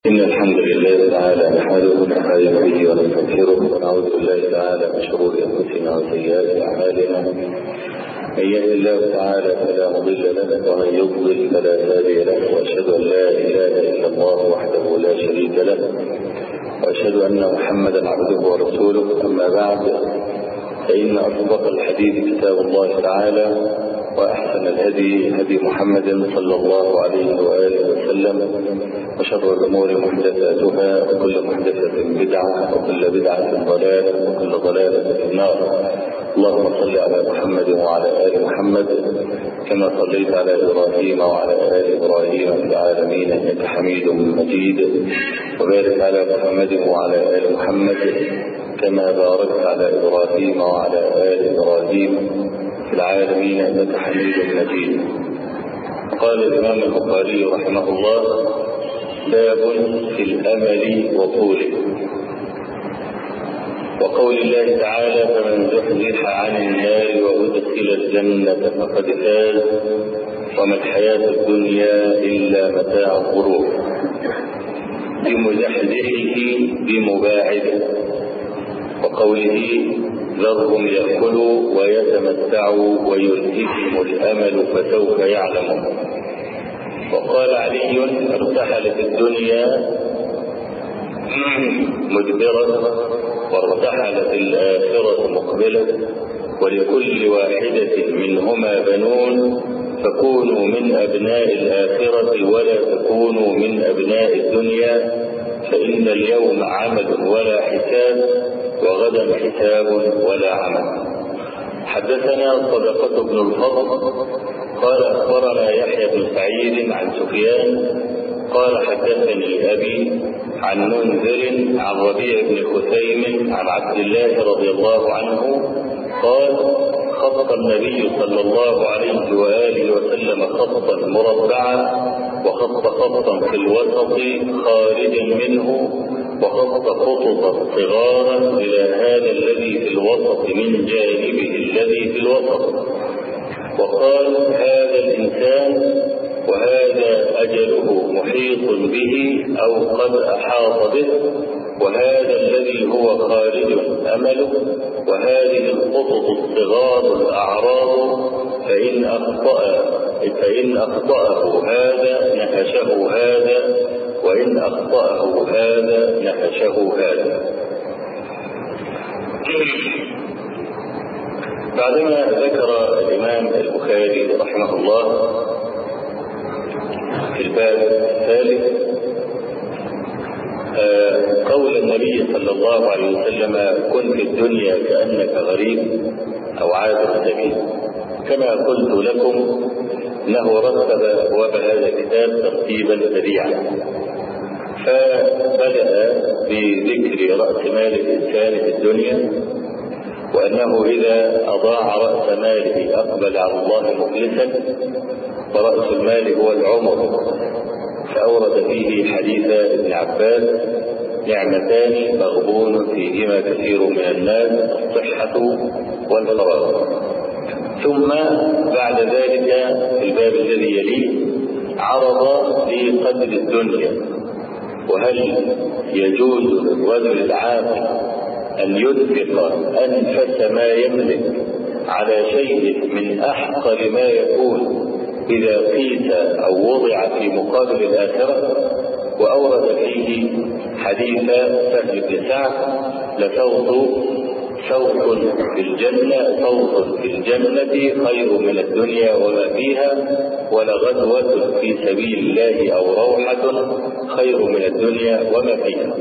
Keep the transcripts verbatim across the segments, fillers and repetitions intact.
إن الحمد لله تعالى نحمده ونستعين به ونستغفره ونعوذ بالله تعالى من شرور أنفسنا وسيئات أعمالنا. من يهد الله تعالى فلا مضل له ومن يضلل فلا هادي له، وأشهد أن لا إله إلا الله وحده لا شريك له، وأشهد أن محمدا عبده ورسوله. أما بعد، فإن أصدق الحديث كتاب الله تعالى، وأحسن الهدي هدي محمد صلى الله عليه وآله وسلم، وشر الأمور محدثاتها، وكل محدثة بدعة، وكل بدعة ضلالة، وكل ضلالة في النار. اللهم صل على محمد وعلى آل محمد كما صليت على إبراهيم وعلى آل إبراهيم في العالمين إنك حميد مجيد، وبارك على محمد وعلى آل محمد كما باركت على إبراهيم وعلى آل إبراهيم في العالمين إنك حميد مجيد. قال الإمام البخاري رحمه الله: باب في الأمل وطوله. وقول الله تعالى: فمن زحزح عن النار وأدخل الجنة فقد فاز وما الحياة الدنيا إلا متاع الغرور. بمزحزحه بمباعده، وقوله: ذرهم يأكلوا ويتمتعوا ويلههم الأمل فسوف يعلمون. وقال علي: ارتحلت الدنيا مدبرة وارتحلت الآخرة مقبلة، ولكل واحدة منهما بنون، فكونوا من أبناء الآخرة ولا تكونوا من أبناء الدنيا، فإن اليوم عمل ولا حساب، وغدا حساب ولا عمل. حدثنا صدقة بن الفضل قال أخبرنا يحيى بن سعيد عن سفيان قال حدثني أبي عن منذر عن ربيع بن خثيم عن عبد الله رضي الله عنه قال: خط النبي صلى الله عليه وآله وسلم خطا مربعا، وخط خطا في الوسط خارجا منه، وخط خططا صغارا إلى هذا الذي في الوسط من جانبه الذي في الوسط، وقال: هذا الإنسان وهذا أجله محيط به أو قد أحاط به، وهذا الذي هو خارج أمله، وهذه الخطط الصغار الأعراض، فإن أخطأ فإن أخطأه هذا نهشه هذا، وإن أخطأه هذا نهشه هذا. بعدما ذكر الإمام البخاري رحمه الله في الباب الثالث قول النبي صلى الله عليه وسلم: كن في الدنيا كأنك غريب أو عابر سبيل. كما قلت لكم انه رتب ابواب هذا الكتاب ترتيبا سريعا، فبدأ بذكر رأس مال الإنسان في الدنيا، وأنه إذا أضاع رأس ماله أقبل على الله مخلصا، ورأس المال هو العمر، فأورد فيه حديث ابن عباس: نعمتان مغبون فيهما كثير من الناس، الصحة والفراغ. ثم بعد ذلك في الباب الذي يليه عرض لقدر الدنيا، وهل يجوز للرجل العاقل أن يدفق أنفس ما يملك على شيء من أحقر ما يكون إذا قيس أو وضع في مقابل الآخرة. وأورد فيه حديث سهل بن سعد: لفوض فوض في الجنة فوض في الجنة خير من الدنيا وما فيها، ولغدوة في سبيل الله أو روحة خير من الدنيا وما فيها.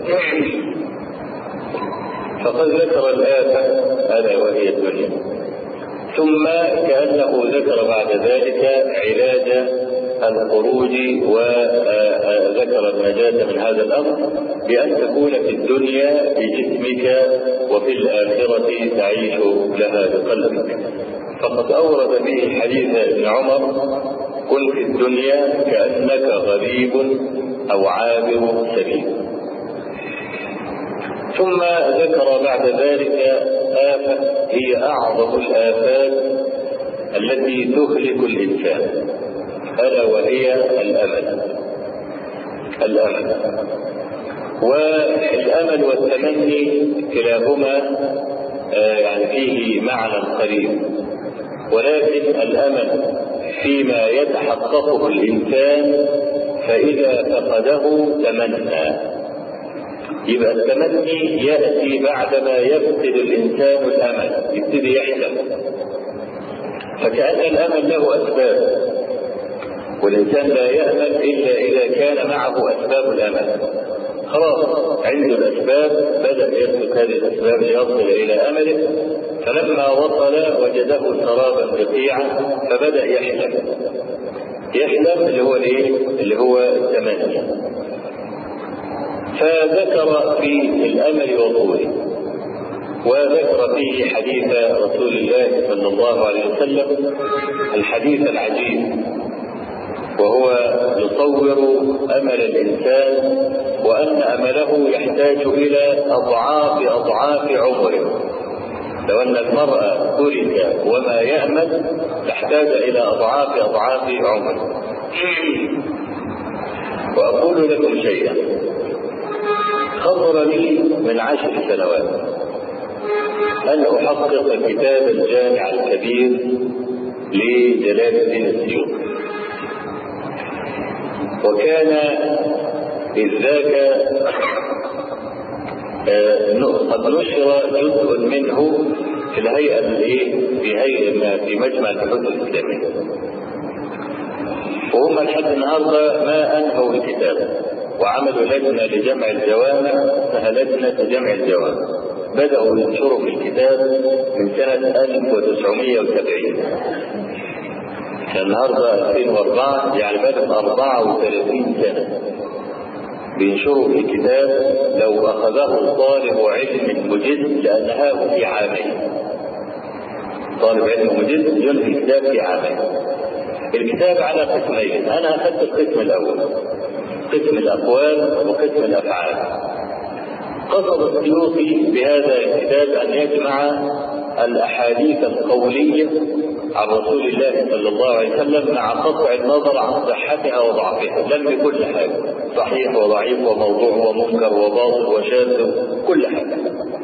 فقد ذكر الآفة ألا وهي الدنيا، ثم كأنه ذكر بعد ذلك علاج الخروج، وذكر النجاة من هذا الأمر بأن تكون في الدنيا بجسمك، وفي الآخرة تعيش لها بقلبك. فقد أورد به حديث ابن عمر: كن في الدنيا كأنك غريب أو عابر سبيل. ثم ذكر بعد ذلك آفة هي أعظم الآفات التي تهلك الإنسان، ألا وهي الأمل. الأمل. والأمل والتمني كلاهما يعني فيه معنى قريب، ولكن الأمل فيما يتحققه الإنسان فإذا فقده تمنى. يبقى التمني يأتي بعدما يفقد الإنسان الأمل، يبتدي يحلم. فكأن الأمل له أسباب، والإنسان لا يأمل إلا إذا كان معه أسباب الأمل. خلاص عنده الأسباب، بدأ يسلك هذه الأسباب ليصل إلى أمله، فلما وصل وجده سرابا بقيعا فبدأ يحلم. يحلم اللي هو الايه؟ اللي هو التمني. فذكر في الأمل وطوله، وذكر فيه حديث رسول الله صلى الله عليه وسلم، الحديث العجيب، وهو يصور أمل الإنسان وأن أمله يحتاج إلى أضعاف أضعاف عمره. لو أن المرأة ترك وما يأمل تحتاج إلى أضعاف أضعاف عمره. وأقول لكم شيئا خطر لي من عشر سنوات أن أحقق كتاب الجامع الكبير لجلال الدين السيوطي، وكان إذ ذاك قد نشر جزء منه في الهيئة في هيئة في مجمع البحوث الإسلامية، وهم لحد النهارده ما أنهوا الكتاب، وعملوا لجنة لجمع الجوامع اسمها لجنة جمع الجوامع، بدأوا ينشروا في الكتاب من سنة ألف وتسعمائة وسبعين. النهارده ألفين وأربعة، يعني بدأ أربعة وثلاثين سنة بينشروا في كتاب لو أخذه طالب علم مجد لأنها في عامين. طالب علم مجد ينهي الكتاب في عامين. الكتاب على قسمين، أنا أخذت القسم الأول، قسم الأقوال وقسم الأفعال. قصد السيوطي بهذا الكتاب أن يجمع الأحاديث القولية عن رسول الله صلى الله عليه وسلم مع قطع النظر عن صحتها وضعفها، لم بكل حاجة، صحيح وضعيف وموضوع ومنكر وباطل وشاذ، كل حاجة.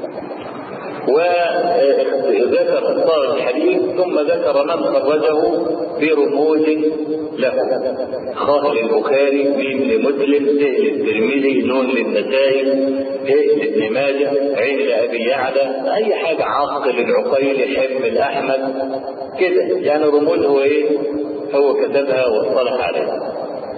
وذكر اخطار الحديث ثم ذكر من خرجه برموز له، خاء للبخاري، ميم لمسلم، ت للترمذي، نون للنسائي، ه لابن ماجه، عين لابي يعلى، اي حاجه، عاق للعقيل، حم الاحمد، كده يعني رموز هو ايه؟ هو كتبها واصطلح عليها.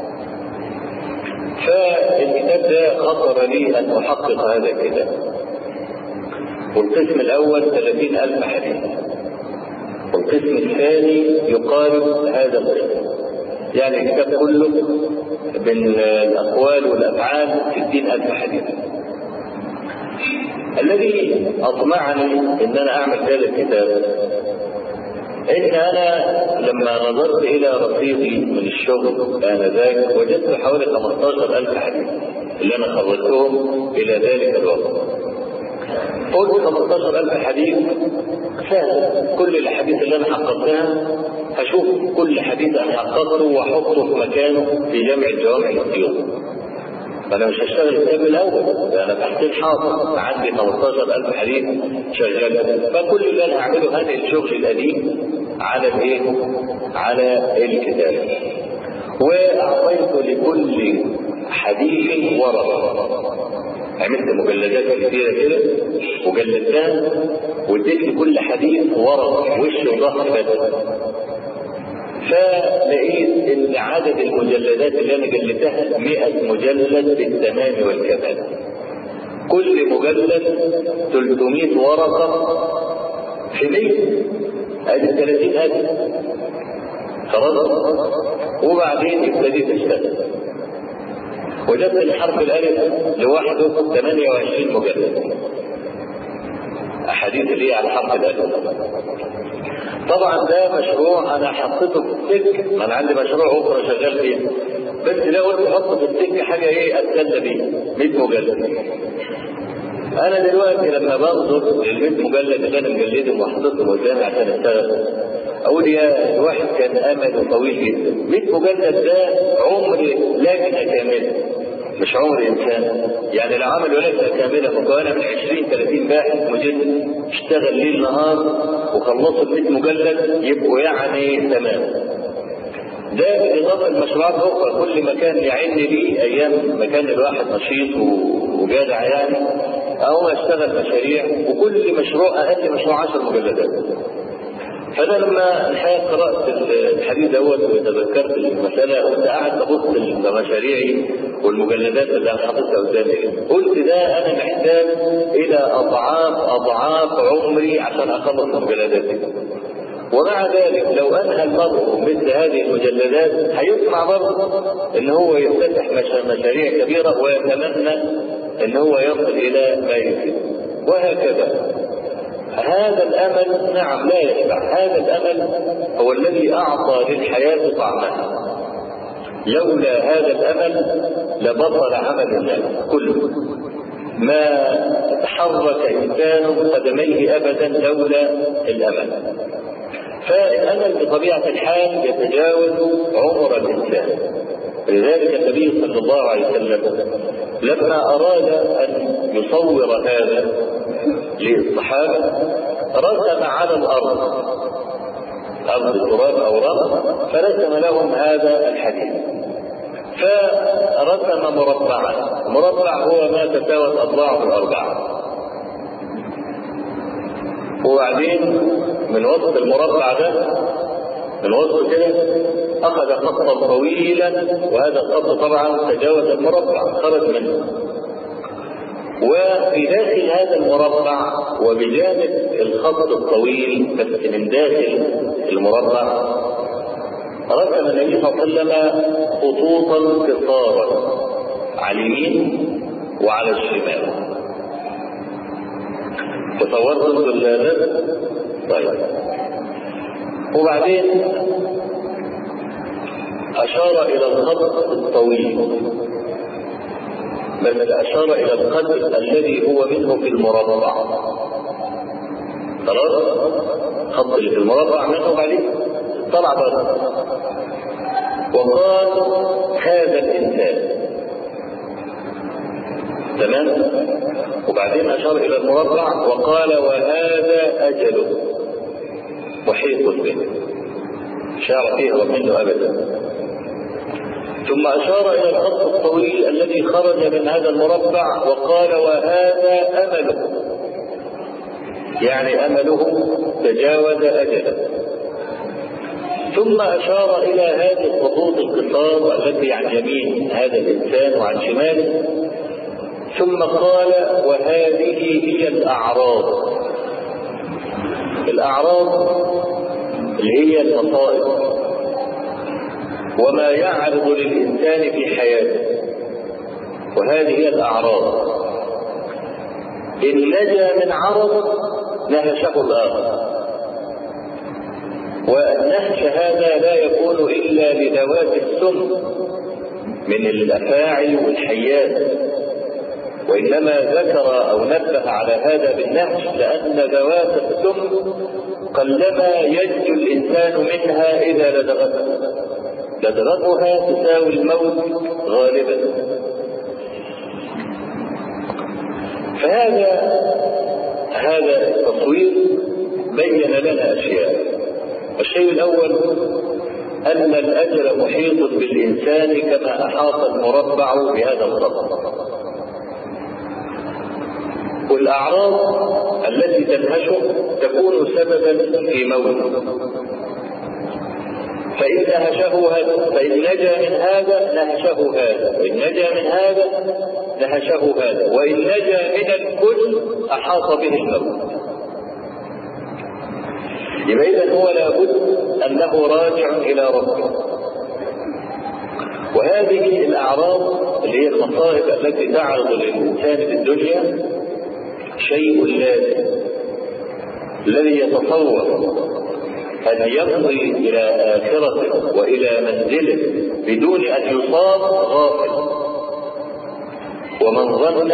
فالكتاب ده خطر لي ان احقق هذا الكتاب. والقسم الأول ثلاثين ألف حديث، والقسم الثاني يقارب هذا القسم، يعني الكتاب كله بين الأقوال والأفعال ستين ألف حديث. الذي أطمعني إن أنا أعمل هذا الكتاب إن أنا لما نظرت إلى رصيدي من الشغل آنذاك وجدت حوالي خمسة عشر ألف حديث اللي أنا خرجتهم إلى ذلك الوقت. قلت خمسة عشر ألف حديث سهل، كل الحديث اللي أنا حققتها هشوف كل حديث أنا حققته وأحطه في مكانه في جمع الجوامع السيوطي. أنا مش هشتغل الكتاب الأول، أنا تحت الحاضر عندي خمسة عشر ألف حديث شغال، فكل اللي أنا هعمله هذا الشغل القديم على الإيه؟ على الكتاب. وأعطيت لكل حديث ورقة، عملت مجلدات كثيرة كده، مجلدات، واديت لكل حديث ورقة وش وظهر بس. فلقيت ان عدد المجلدات اللي انا جلدتها مئة مجلد بالتمام والكمال، كل مجلد ثلاثمائة ورقة في مئة، ادي ثلاثين ألف خلاص. وبعدين ابتديت اشتغل، وجدت الحرف الالف لوحده ثمانية وعشرين مجلد احاديث اللي هي على الحرف الالف. طبعا ده مشروع انا حطيته في السك، انا عندي مشروع اخرى شغال فيه، بس لا قلت احط في السك حاجه ايه اتسلى بيها، مئة مجلد. انا دلوقتي لما بنظر للمئة مجلد اللي انا مجلدهم وحطيتهم قدامي عشان اشتغل، اقول يا الواحد كان امله طويل جدا، مئة مجلد ده عمر لجنه كامله مش عمر انسان. يعني لو عمل ولاده كامله مكونه من عشرين ثلاثين باحث مجد اشتغل ليل نهار وخلصوا مئة مجلد يبقوا يعني تمام. ده بالاضافه لمشروعات اخرى كل ما كان يعين ليه ايام ما كان الواحد نشيط وجادع يعني، او اشتغل مشاريع وكل مشروع اقل مشروع عشر مجلدات. فانا لما الحقيقه قرات الحديث دوت وتذكرت المساله وانت قاعد ببص لمشاريعي والمجلدات اللي انا حاططها قدامي قلت ده انا محتاج الى اضعاف اضعاف عمري عشان اخلص المجلدات دي. ومع ذلك لو انهى المرء مثل هذه المجلدات هيسمع برضه ان هو يفتتح مشاريع كبيره ويتمنى ان هو يصل الى ما يريد، وهكذا. هذا الامل نعم لا يشبع، هذا الامل هو الذي اعطى للحياه طعمها. لولا هذا الامل لبطل عمل الناس كله، ما تحرك انسان قدميه ابدا لولا الامل. فالامل بطبيعه الحال يتجاوز عمر الانسان. لذلك النبي صلى الله عليه وسلم لما اراد ان يصور هذا للصحابه رسم على الارض ارض التراب او رمل فرسم لهم هذا الحديث، فرسم مربعا. مربع هو ما تساوت اضلاعه الاربعه، وبعدين من وسط المربع ده من وسط كده اخذ خطا طويلا، وهذا الخط طبعا تجاوز المربع خرج منه. وفي داخل هذا المربع وبجانب الخط الطويل بس من داخل المربع رسم النبي صلى الله عليه وسلم خطوطا قصارا على اليمين وعلى الشمال. تصورتم الرسم؟ طيب. وبعدين اشار الى الخط الطويل بل اشار الى القدر الذي هو منه في المربع. خلاص خط اللي في المربع منه عليه طلع بره، وقال هذا الانسان تمام. وبعدين اشار الى المربع وقال وهذا اجله محيط به، شعر فيه منه ابدا. ثم اشار الى الخط الطويل الذي خرج من هذا المربع وقال وهذا امله، يعني امله تجاوز اجله. ثم اشار الى هذه الخطوط القصار التي عن يمين هذا الانسان وعن شماله، ثم قال وهذه هي الاعراض. الاعراض اللي هي المصائب وما يعرض للإنسان في حياته، وهذه هي الأعراض. إن نجا من عرض نهشه الآخر، والنهش هذا لا يكون إلا لذوات السم من الأفاعي والحيات، وإنما ذكر أو نبه على هذا بالنهش لأن ذوات السم قلما ينجو الإنسان منها إذا لدغته، لدغتها تساوي الموت غالبا. فهذا هذا التصوير بين لنا أشياء. الشيء الأول أن الأجل محيط بالإنسان كما أحاط المربع بهذا الخط. والأعراض التي تنهشه تكون سببا في موته، فإن نهشه هذا فإن نجا من هذا نهشه هذا، وإن نجا من هذا نهشه هذا، وإن نجا من الكل أحاط به الموت. يبقى إذن هو لابد أنه راجع إلى ربه. وهذه الأعراض اللي هي المصائب التي تعرض للإنسان في الدنيا شيء لازم. الذي يتصور أن يمضي إلى آخرته وإلى منزله بدون أن يصاب غافل. ومن ظن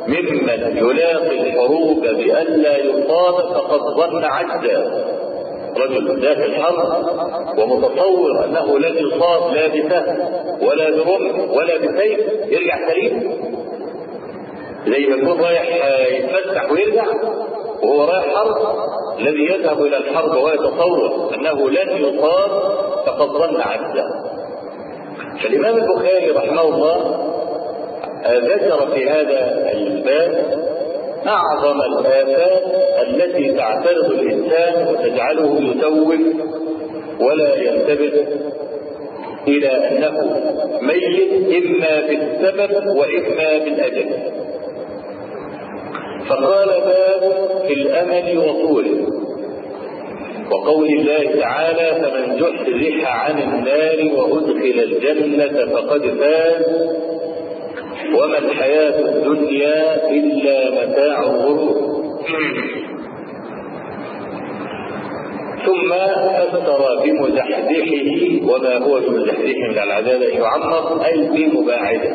ممن يلاقي الحروب بأن لا يصاب فقد ظن عجزا. الرجل ذات الحرب ومتصور انه لن يصاب لا بسهم ولا برمح ولا بسيف يرجع سليم، زي ما يكون رايح يتفسح ويرجع وهو رايح حرب. الذي يذهب الى الحرب ويتصور انه لن يصاب فقد ظن عجزا. فالامام البخاري رحمه الله ذكر في هذا الباب اعظم الآفات التي تعترض الانسان وتجعله يسوف ولا ينتبه الى انه ميت اما بالسبب واما بالاجل. فقال باب في الامل وطوله، وقول الله تعالى فمن زحزح عن النار وادخل الجنة فقد فاز وما الحياة الدنيا إلا متاع الغرور. ثم فسر بمزحزحه وما هو بمزحزحه من العذاب أن يعمر أي بمباعده.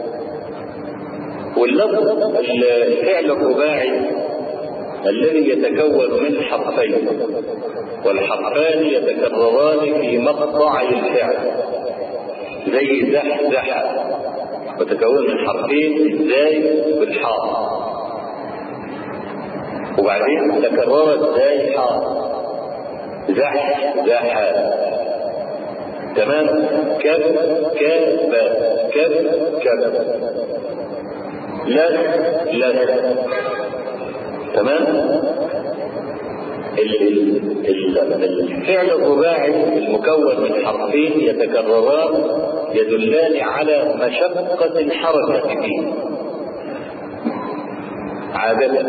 واللفظ الفعل الرباعي الذي يتكون من حرفين والحرفان يتكرران في مقطع الفعل زي زحزح وتكون من حرفين ازاي بالحاء وبعدين تكررت زي حاء زح زح تمام كب كب كب كب لس لس تمام. الفعل الرباعي المكون من حرفين يتكرران يدلان على مشقة الحركة فيه عادة.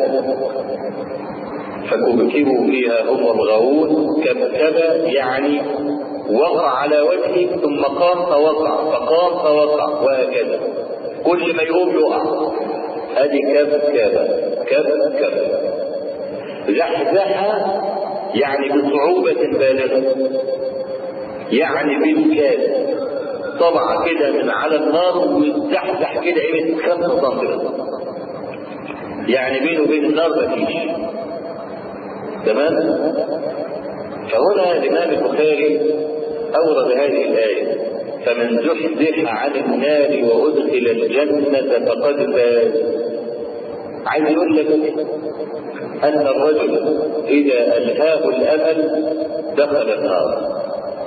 فكبكبوا فيها هم الغاوون كبكب يعني وقع على وجهه ثم قام فوقع فقام فوقع وهكذا كل ما يقوم يقع. هذه كبكب كبكب. زحزح يعني بصعوبة بالغة يعني بالكاد طبعا كده من على النار ويزحزح كده ايه خمسة سنتيمتر يعني بينه وبين النار مفيش. تمام. فهنا الامام البخاري اورد هذه الايه فمن زحزح عن النار وادخل الجنة فقد فاز. عايز يقول لك ان الرجل اذا الهاه الامل دخل النار.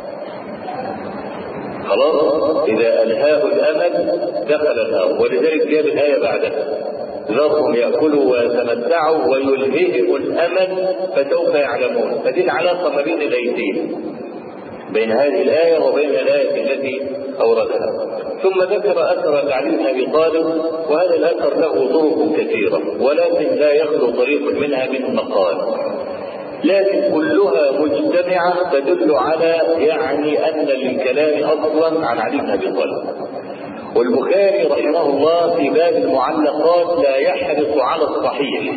خلاص اذا الهاه الامل دخل النار. ولذلك جاب الايه بعدها ذرهم ياكلوا ويتمتعوا ويلههم الامل فسوف يعلمون. فدي العلاقه ما بين الايتين بين هذه الايه وبين الايه التي اوردها. ثم ذكر اثر علي بن ابي طالب وهذا الاثر له طرق كثيره ولكن لا يخلو طريق منها من مقال لكن كلها مجتمعه تدل على يعني ان للكلام اصلا عن علي بن ابي طالب. والبخاري رحمه الله في باب المعلقات لا يحرص على الصحيح.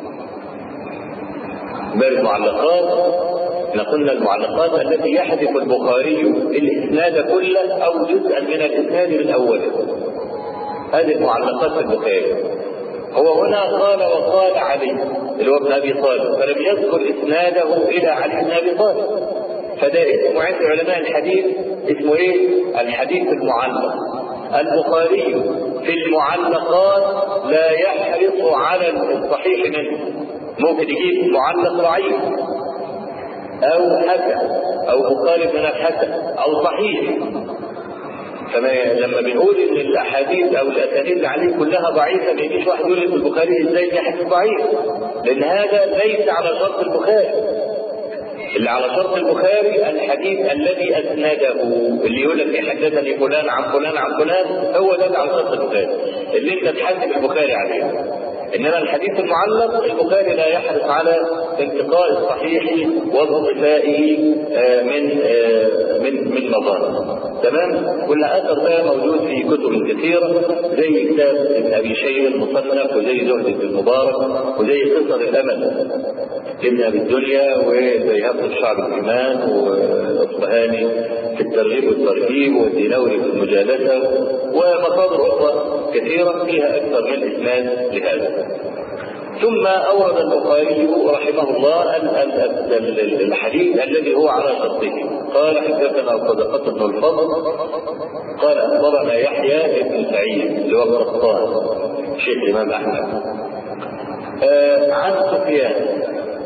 باب المعلقات احنا قلنا المعلقات التي يحذف البخاري الاسناد كله او جزءا من الاسناد من اوله. هذه المعلقات البخاري. هو هنا قال وقال علي اللي هو ابن ابي طالب فلم يذكر اسناده الى علي بن ابي طالب. فده اسمه عند علماء الحديث اسمه ايه؟ الحديث المعلق. البخاري في المعلقات لا يحرص على الصحيح منه. ممكن يجيب معلق ضعيف او حسن او مخالف من الحسن او صحيح. فما لما بنقول ان الاحاديث او الاسانيد اللي عليه كلها ضعيفه ما يجيش واحد يقول ان البخاري ازاي ده حديث ضعيف لان هذا ليس على شرط البخاري. اللي على شرط البخاري الحديث الذي اسنده اللي يقول لك حدثني فلان عن فلان عن فلان هو ده على شرط البخاري اللي انت تحاسب البخاري عليه. انما الحديث المعلق البخاري لا يحرص على انتقاء الصحيح واضطفائه من من من مظاهر. تمام. والاثر ده موجود في كتب كثيره زي كتاب ابن ابي شيبه المصنف وزي زهد بن المبارك وزي قصر الامل ابن ابي الدنيا وزي هبط الشعب الايمان والاصبهاني في الترغيب والترهيب والدينوري في المجالسه ومصادر اخرى كثيره فيها اكثر من اسناد لهذا. ثم أورد البخاري رحمه الله الحديث الذي هو على شرطه. قال حدثنا صدقة بن الفضل قال أخبرنا يحيى بن سعيد اللي هو القطان شيخ الإمام أحمد آه عن سفيان.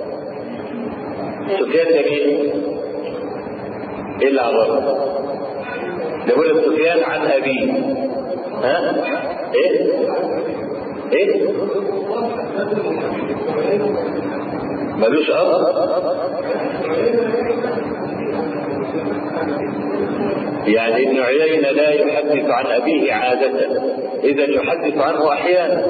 سفيان ده مين؟ إيه اللي عرفه؟ يقول سفيان عن أبيه. ها؟ إيه؟ إيه؟ ملوش أب؟ يعني ابن عيينة لا يحدث عن أبيه عادة، إذا يحدث عنه أحيانا.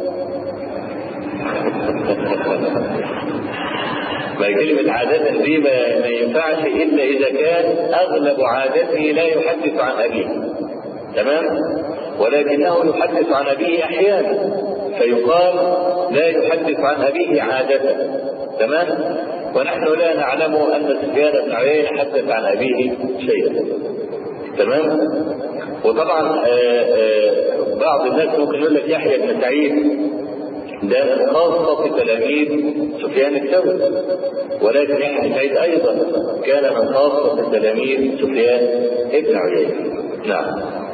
ما كلمة عادة دي ما ينفعش إلا إذا كان أغلب عادته لا يحدث عن أبيه، تمام؟ ولكنه يحدث عن أبيه أحيانا فيقال لا يحدث عن أبيه عادة، تمام؟ ونحن لا نعلم أن سفيان بن عيينة حدث عن أبيه شيئا، تمام؟ وطبعا آآ آآ بعض الناس ممكن يقول لك يحيى بن سعيد ده خاصة تلاميذ سفيان الثوري، ولكن يحيى بن سعيد أيضا كان من خاصة تلاميذ سفيان بن عيينة. نعم.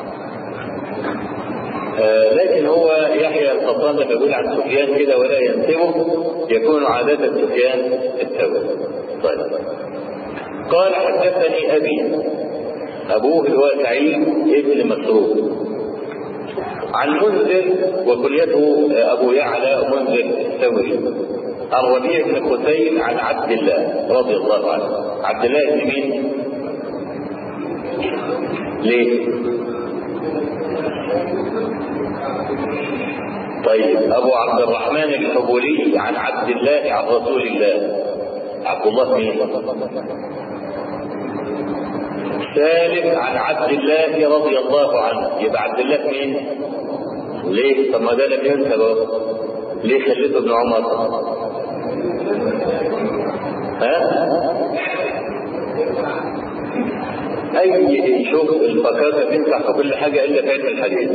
آه لكن هو يحيى القطان لما يقول عن سفيان كده ولا ينسبه يكون عادة سفيان الثوري. طيب. قال حدثني أبي، أبوه هو سعيد ابن مسروق، عن منذر وكليته أبو يعلى منذر الثوري، الربيع بن خثيم عن عبد الله رضي الله عنه. عبد الله بن مين؟ ليه؟ طيب أبو عبد الرحمن الحبولي عن عبد الله عن رسول الله. عبد الله مين؟ سالم عن عبد الله رضي الله عنه. يبقى عبد الله مين؟ ليه؟ طب ما ده لم ينسب، ليه خليته ابن عمر؟ ها؟ أي شوف الفكاكة تنفع في كل حاجة إلا في علم الحديث.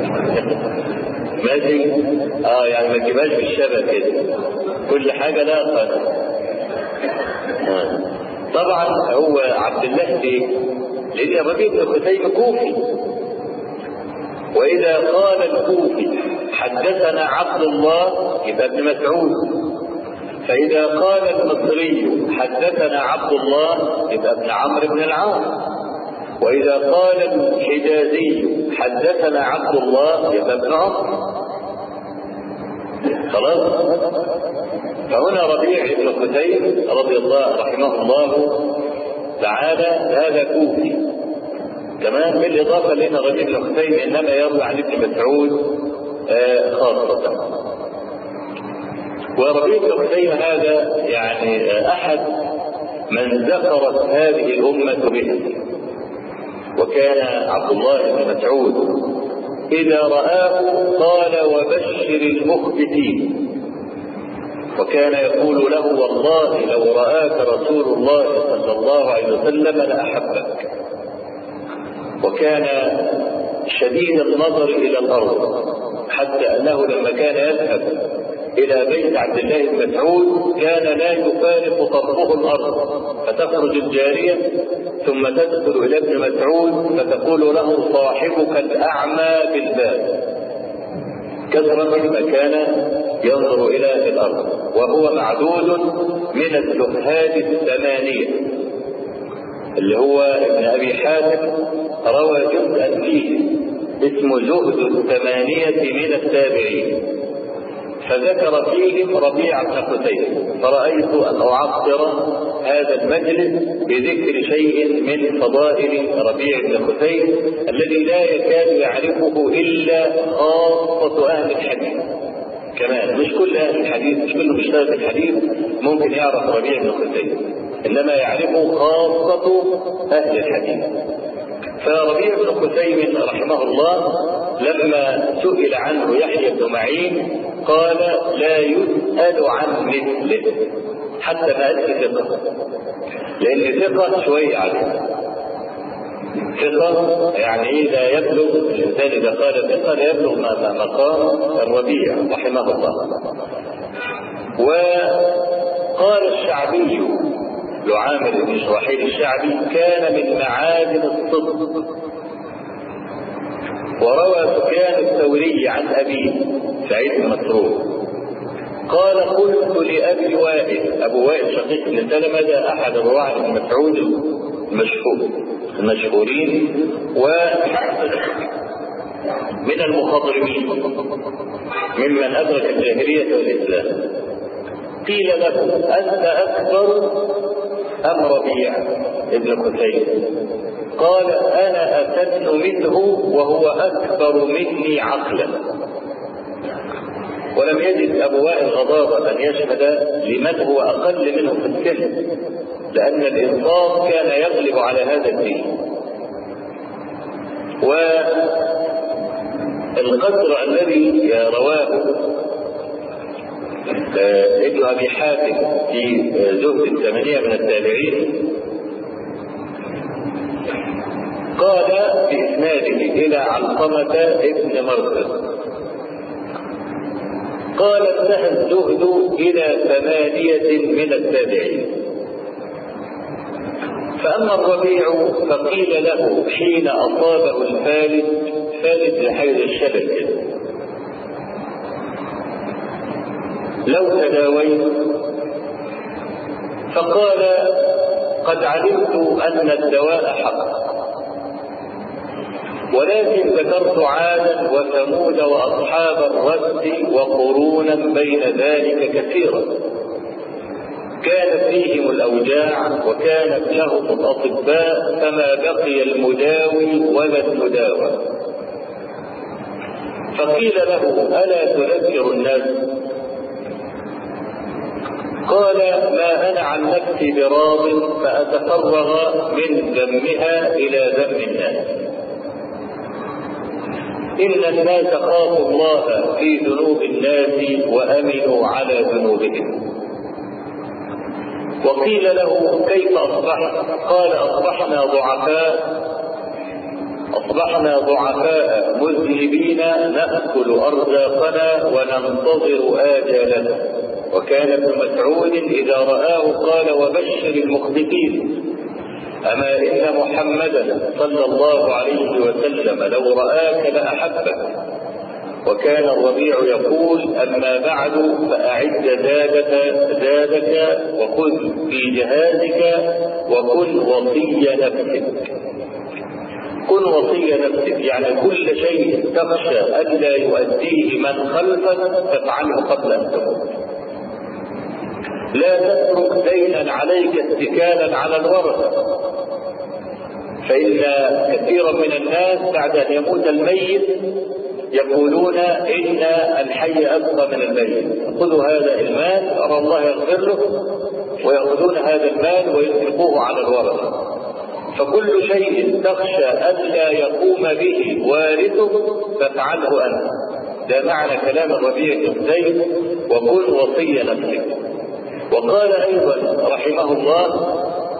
ماشي؟ اه يعني ما تجيبهاش بالشبه كده. كل حاجة لا قدر. آه. طبعا هو عبد الله ليه؟ لأن الربيع بن خثيم كوفي، وإذا قال الكوفي حدثنا عبد الله يبقى ابن مسعود، فإذا قال المصري حدثنا عبد الله يبقى ابن عمرو بن العاص، وإذا قال الحجازي حدثنا عبد الله يبقى ابن عمرو. خلاص؟ فهنا ربيع بن خثيم رضي الله رحمه الله تعالى هذا كوفي، تمام؟ بالإضافة لأن ربيع بن خثيم إنما يروي عن ابن مسعود آه خاصة. وربيع بن خثيم هذا يعني آه أحد من ذكرت هذه الأمة به، وكان عبد الله بن مسعود إذا رآه قال وبشر المخبتين، وكان يقول له والله لو رآك رسول الله صلى الله عليه وسلم لأحبك. وكان شديد النظر إلى الأرض حتى أنه لما كان يذهب إلى بيت عبد الله بن مسعود كان لا يفارق طرفه الأرض، فتخرج الجارية ثم تدخل إلى ابن مسعود فتقول له صاحبك الأعمى بالباب، كثرة ما كان ينظر إلى الأرض. وهو معدود من الزهاد الثمانية، اللي هو ابن أبي حاتم روى جزءا فيه اسمه زهد الثمانية من التابعين، فذكر فيهم ربيع بن خثيم، فرأيت أن أعطر هذا المجلس بذكر شيء من فضائل ربيع بن خثيم الذي لا يكاد يعرفه إلا خاصة أهل الحديث. كمان مش كل أهل الحديث، مش كل مشتغل في الحديث ممكن يعرف ربيع بن خثيم، إنما يعرفه خاصة أهل الحديث. فربيع بن خثيم رحمه الله لما سئل عنه يحيى بن معين قال لا يسأل عن مثله حتى ما أدري ثقة، لأن ثقة شوية عليه. ثقة يعني لا يبلغ الإنسان إذا قال ثقة لا يبلغ مقام الربيع رحمه الله. وقال الشعبي لعامر بن شراحيل الشعبي كان من معادن الصدق. وروى سفيان الثوري عن أبيه سعيد بن مسروق قال قلت لأبي وائل، أبو وائل شقيق بن سلمة ده أحد الرواة بن مسعود المشهور المشهورين ومن المخضرمين ممن أدرك الجاهلية والإسلام. قيل له أنت أكبر أم ربيع ابن كثير؟ قال أنا أتن منه وهو أكبر مني عقلا. ولم يجد أبو وائل غضاضة أن يشهد لمن هو أقل منه في السن، لأن الإنصاف كان يغلب على هذا الدين. والقدر الذي رواه ابن أبي حاتم في زهد الثمانية من التابعين قال بإسناده إلى علقمة ابن مرثد قال انتهى الزهد إلى ثمانية من التابعين. فأما الربيع فقيل له حين أصابه الفالج، فالج لحيض الشلل، لو تداويت، فقال قد علمت أن الدواء حق، ولكن ذكرت عادا وثمود وأصحاب الرس وقرونا بين ذلك كثيرا كانت فيهم الأوجاع وكانت لهم الأطباء فما بقي المداوي ولا المداوى. فقيل له ألا تذكر الناس؟ قال ما أنا عن نفسي براض فأتفرغ من ذمها إلى ذم الناس. إن الناس خافوا الله في ذنوب الناس وأمنوا على ذنوبهم. وقيل له كيف أصبحت؟ قال أصبحنا ضعفاء أصبحنا ضعفاء مذنبين نأكل أرزاقنا وننتظر آجالنا. وكان ابن مسعود إذا رآه قال وبشر المخبتين أما إن محمدا صلى الله عليه وسلم لو رآك لأحبك. وكان الربيع يقول أما بعد فأعد زادك زادك وخذ في جهازك وكن وصي نفسك. كن وصي نفسك يعني كل شيء تخشى ألا يؤديه من خلفك فافعله قبل أن تموت. لا تترك دينا عليك اتكالا على الورثة، فإن كثيرا من الناس بعد أن يموت الميت يقولون إن الحي أبقى من الميت، خذوا هذا المال أرى الله يغفر له، ويأخذون هذا المال وينفقوه على الورثة. فكل شيء تخشى ألا يقوم به وارثه فافعله أنت. ده معنى كلام الربيع بن زيد وكن وصي نفسك. وقال أيضا رحمه الله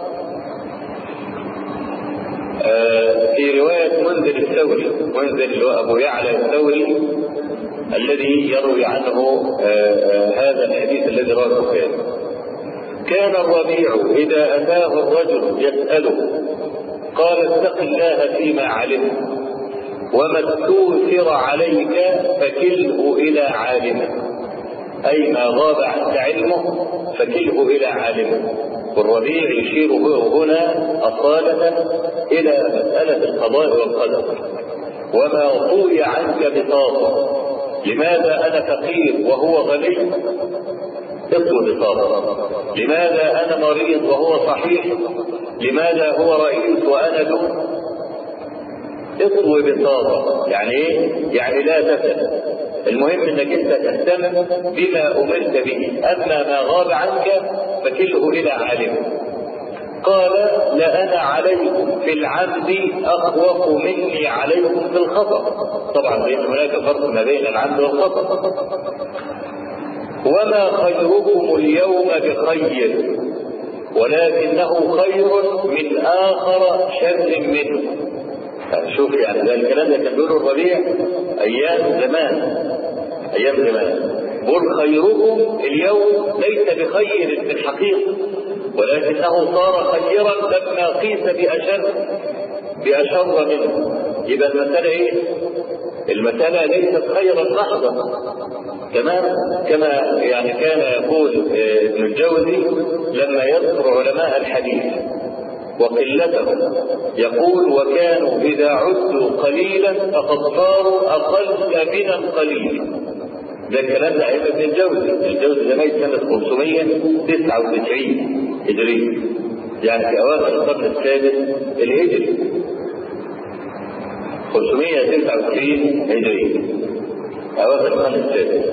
في رواية منذر الثوري، منذر اللي هو أبو يعلى الثوري الذي يروي عنه هذا الحديث الذي رواه سفيان، كان الربيع إذا أتاه الرجل يسأله قال اتق الله فيما علمت وما استؤثر عليك فكله إلى عالمه، أي ما غاب عنك علمه فكله إلى عالمه. والربيع يشير هنا أصالة إلى مسألة القضاء والقدر. وما طوي عنك بساطة، لماذا أنا فقير وهو غني؟ اطوي بساطة. لماذا أنا مريض وهو صحيح؟ لماذا هو رئيس وأنا دون؟ اطوي بساطة. يعني ايه؟ يعني لا تسأل، المهم انك انت تهتم بما امرت به، اما ما غاب عنك فكله الى عالمه. قال لأنا عليكم في العمد اخوف مني عليكم في الخطأ. طبعا لان هناك فرق ما بين العمد والخطأ. وما خيركم اليوم بخير ولكنه خير من آخر شر منه. شوف يعني ده الكلام ده كان بيقوله الربيع ايام زمان، ايام زمان قل خيركم اليوم ليس بخير في الحقيقه، ولكنه صار خيرا لما قيس باشر باشر منه. يبقى المساله ايه؟ المساله ليست خيرا محضا. تمام؟ كما يعني كان يقول ابن الجوزي لما يذكر علماء الحديث وقلتهم يقول وكانوا إذا عدوا قليلا فقد صاروا أقل من القليل. ده الكلام ده ابن الجوزي، الجوزي ده ميت سنة خمسمائة وتسعة وتسعين هجرية، يعني في أواخر القرن السادس الهجري، خمسمائة وتسعة وتسعين هجرية، أواخر القرن السادس،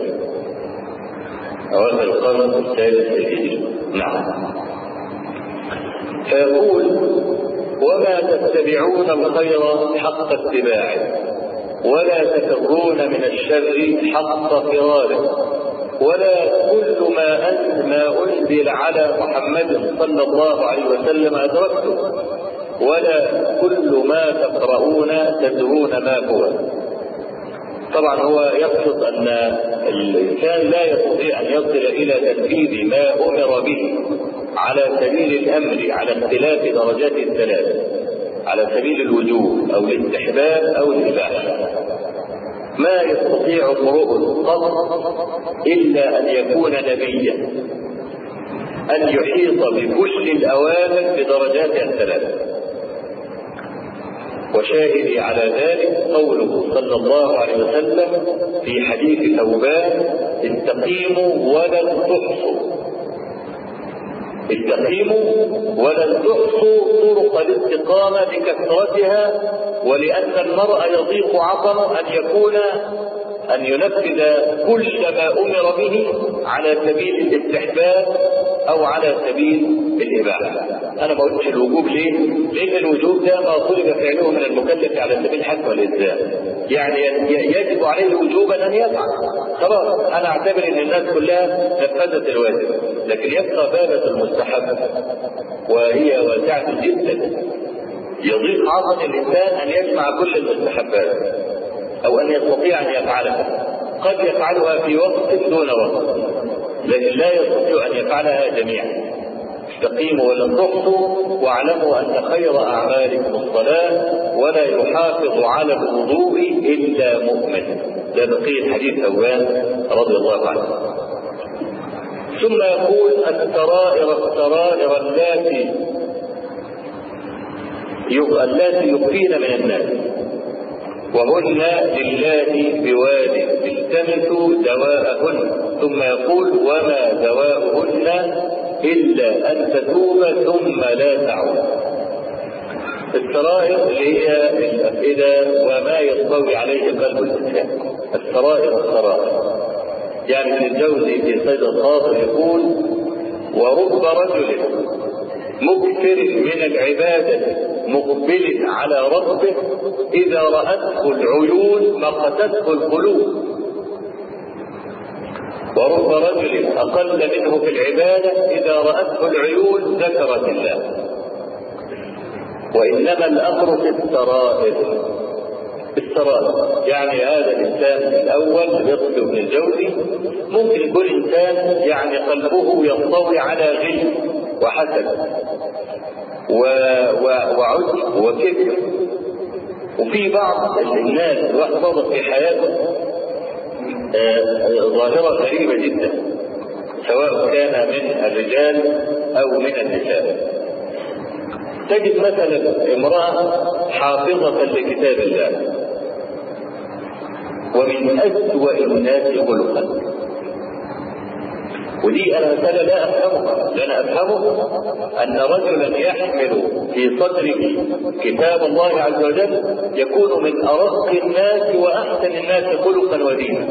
أواخر القرن السادس الهجري. نعم. فيقول وما تتبعون الخير حق اتباعه ولا تفرون من الشر حق فراره ولا كل ما أنزل ما أنزل على محمد صلى الله عليه وسلم أدركته ولا كل ما تقرؤون تدرون ما هو. طبعا هو يقصد أن الإنسان لا يستطيع أن يصل إلى تنفيذ ما أمر به على سبيل الأمر على اختلاف درجات الثلاث، على سبيل الوجوب أو الاستحباب أو الإباحة. ما يستطيع امرؤ قط إلا أن يكون نبيا، أن يحيط بكل الأوامر بدرجاتها الثلاث. وشاهدي على ذلك قوله صلى الله عليه وسلم في حديث ثوبان استقيموا ولن تحصوا، استقيموا ولن تحصوا طرق الاستقامة بكثرتها، ولأن المرء يضيق عظمه أن يكون أن ينفذ كل ما أمر به على سبيل الاستحباب أو على سبيل الإباحة. أنا ما قلتش الوجوب ليه؟ لأن الوجوب ده ما طلب فعله من المكلف على سبيل الحث والإلزام، يعني يجب عليه وجوبا أن يفعل. خلاص أنا أعتبر أن الناس كلها نفذت الواجب، لكن يبقى بابة المستحب وهي واسعة جدا. يضيق عظم الإنسان أن يجمع كل المستحبات أو أن يستطيع أن يفعلها، قد يفعلها في وقت دون وقت، لكن لا يستطيع أن يفعلها جميعا. استقيموا ولن تحصوا واعلموا أن خير أعمالكم الصلاة ولا يحافظ على الوضوء إلا مؤمن. ده بقية حديث ثوبان رضي الله عنه. ثم يقول السرائر السرائر التي التي يخفين من الناس وهن لله بواد التمسوا دواءهن. ثم يقول وما دواءهن إلا أن تتوب ثم لا تعود. السرائر اللي هي الأفئدة وما ينطوي عليه قلب الإنسان، السرائر السرائر. يعني ابن الجوزي في صيد الخاطر يقول ورب رجل مكثر من العبادة مقبل على ربه إذا رأته العيون مقتته القلوب، ورب رجل أقل منه في العبادة إذا رأته العيون ذكرت الله. وإنما الأمر في السرائر. السرائر يعني هذا الإنسان الأول يقصد ابن الجوزي ممكن يكون إنسان يعني قلبه ينطوي على غل وحسد وعجب وكبر، وفي بعض الناس واحتفظت في حياته آه ظاهرة غريبة جدا سواء كان من الرجال أو من النساء. تجد مثلا امرأة حافظة لكتاب الله ومن أسوأ الناس خلقا، ودي أنا مسألة لا أفهمها، لأن أفهمه أن رجلا يحمل في صدره كتاب الله عز وجل يكون من أرق الناس وأحسن الناس خلقا ودينا،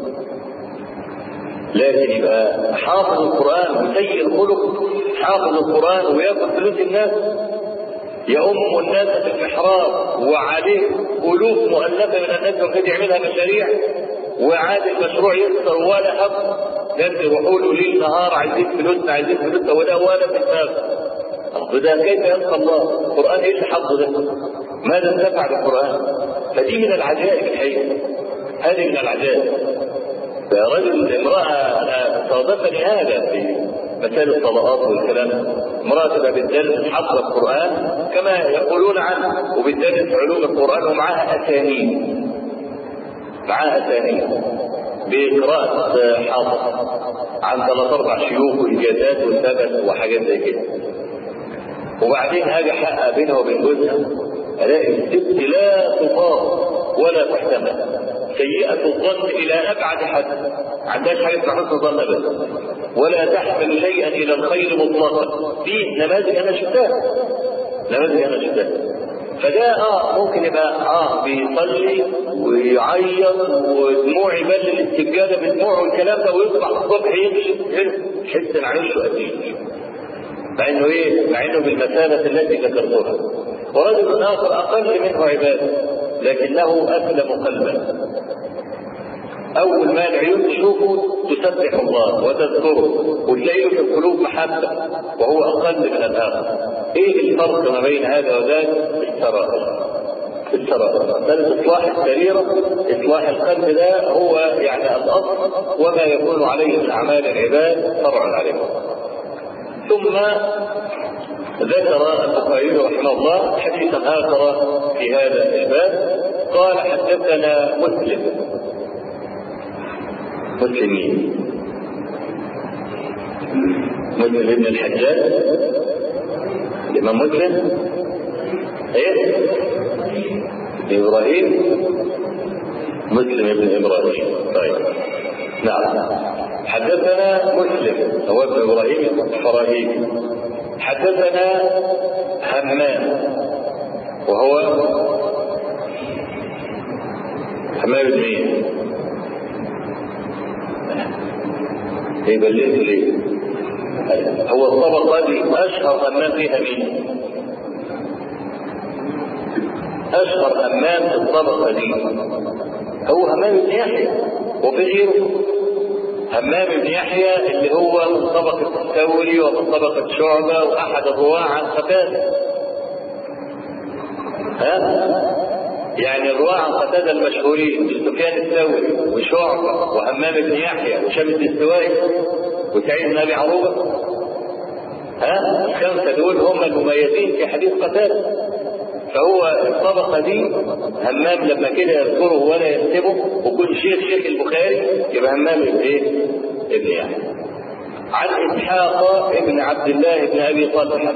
لكن يبقى حافظ القرآن وسيء الخلق، حافظ القرآن ويأخذ فلوس الناس، يؤم الناس في المحراب وعليه ألوف مؤلفة من الناس وقد يعملها مشاريع، وعاد المشروع يخسر ولا هم، ناس يروحوا له ليل نهار عايزين فلوسنا عايزين فلوسنا ولا ولا في الناس. ده كيف يلقى الله؟ القرآن ايه اللي حفظه ده؟ ماذا انتفع بالقرآن؟ فدي من العجائب الحقيقة، هذه من العجائب. رجل امرأة، أنا صادفني هذا في مسائل الطلاقات والكلام، امرأة تبقى بتدرس حفظ القرآن كما يقولون عنه، وبتدرس علوم القرآن ومعها أسانيد، معها أسانيد بقراءة حافظ عن ثلاث أربع شيوخ وإجازات وثبت وحاجات زي كده. وبعدين هاجي حقق بينها وبين جوزها، ألاقي الست لا تطاق ولا تحتمل، سيئة الظن إلى أبعد حد، عندهاش حاجة اسمها حسن ظن بس، ولا تحمل شيئا إلى الخير مطلقا. دي نماذج أنا شفتها، نماذج أنا شفتها. فده اه ممكن يبقى اه بيصلي ويعيط ودموع يبلل السجاده بدموع والكلام ده، ويصبح الصبح يمشي يحس ان عيشه قتيل، مع انه ايه؟ مع انه بالمثابه التي ذكرتها. ورجل اخر اقل منه عباده لكنه اسلم قلبا، اول ما العيون تشوفه تسبح الله وتذكره وتلاقيه في القلوب محبه وهو اقل من الاخر. ايه الفرق ما بين هذا وذاك؟ السرائر. السرائر بل اصلاح السريره، اصلاح القلب ده هو يعني الاصل، وما يكون عليه من اعمال العباد فرع عليه. ثم ذكر البخاري رحمه الله حديثا اخر في هذا الباب، قال حدثنا مسلم. مسلمين مسلم ابن الحجاج، الإمام مسلم ايه؟ إبراهيم، مسلم ابن إبراهيم. طيب نعم. حدثنا مسلم هو ابن إبراهيم الفراهيدي. حدثنا همام وهو همام بن مين؟ يبلغ ليه؟ هو الطبقة دي أشهر همام فيها مين؟ أشهر همام في الطبقة دي هو همام بن يحيى، وفي غيره همام بن يحيى اللي هو من طبقة الثوري ومن طبقة شعبة وأحد الرواة عن قتادة. ها؟ يعني الرواة عن قتادة المشهورين سفيان الثوري وشعبة وهمام بن يحيى وشمس السوائي وسعيد بن أبي عروبة، ها؟ الخمسة دول هم المميزين في حديث قتادة. فهو الطبقة دي همام لما كده يذكره ولا يكتبه، وكل شيخ شيخ البخاري يبقى همام ابن ايه؟ ابن يحيى. عن إسحاق ابن عبد الله بن أبي طلحة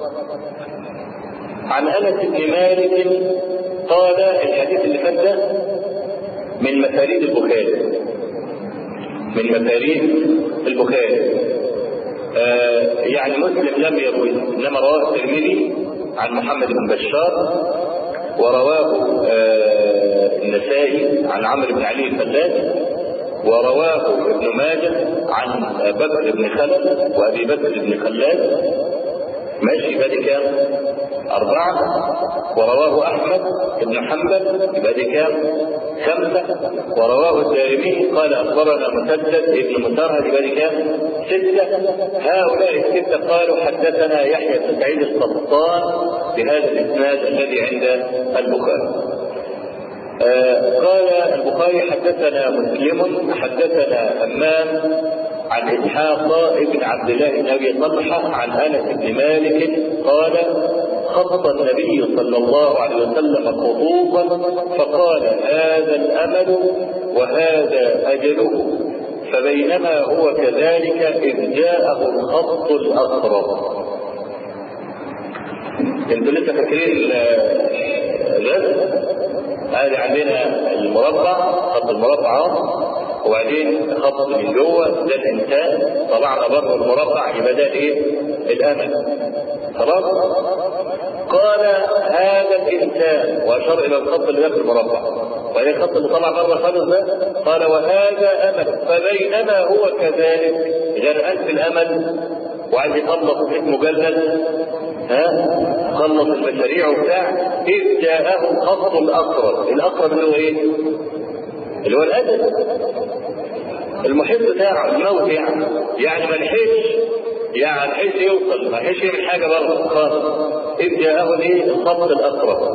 عن أنس بن مالك قال، الحديث اللي فات ده من مفاريد البخاري، من مفاريد البخاري. آه يعني مسلم لم يروي، انما رواه الترمذي عن محمد بن بشار، ورواه آه النسائي عن عمرو بن علي الفلاس، ورواه ابن ماجه عن بكر بن خلد وابي بكر بن خلاد. ماشي، يبقى دي كام؟ أربعة. ورواه أحمد بن حنبل، يبقى دي كام؟ خمسة. ورواه الدارمي قال أخبرنا مسدد ابن مسرهد، يبقى دي كام؟ ستة. هؤلاء الستة قالوا حدثنا يحيى بن سعيد القطان بهذا الإسناد الذي عند البخاري. آه قال البخاري حدثنا مسلم حدثنا همام عن إسحاق ابن عبد الله بن أبي طلحة عن أنس بن مالك قال خط النبي صلى الله عليه وسلم خطوطا فقال هذا الأمل وهذا أجله، فبينما هو كذلك إذ جاءه الخط الأصفر. انتوا لسه فاكرين الرسم؟ هذه عندنا المربع، خط المربع، وبعدين خط من جوه ده الانسان، طلعنا بره المربع يبقى ده ايه؟ الامل. خلاص؟ قال هذا الانسان، واشار الى الخط اللي داخل المربع، وبعدين الخط اللي طلع بره خالص ده قال وهذا امل، فبينما هو كذلك غرقان في الامل وعايز يخلص في مجلد، ها؟ خلص المشاريع وبتاع، إذ جاءه الخط الأقرب. الأقرب اللي هو إيه؟ اللي هو الأجل، المحيط بتاعه، الموت يعني. يعني ما لحقش، يعني لحقش يوصل، ما لحقش يعمل حاجة برضه خالص. إذ جاءه الإيه؟ الخط الأقرب.